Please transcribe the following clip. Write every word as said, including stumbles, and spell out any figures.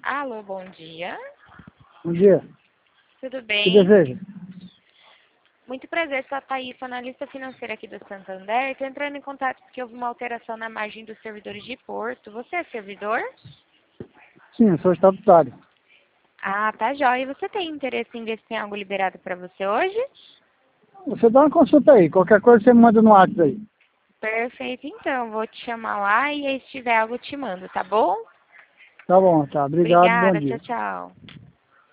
Alô, bom dia. Bom dia. Tudo O que bem? deseja? Muito prazer, sou a Thaís, analista financeira aqui do Santander. Estou entrando em contato porque houve uma alteração na margem dos servidores de Porto. Você é servidor? Sim, eu sou estatutário. Ah, tá jóia. E você tem interesse em ver se tem algo liberado para você hoje? Você dá uma consulta aí. Qualquer coisa você me manda no WhatsApp aí. Perfeito, então. Vou te chamar lá e aí se tiver algo eu te mando, tá bom? Tá bom, tá. Obrigado, bom Obrigada, tchau, dia. tchau.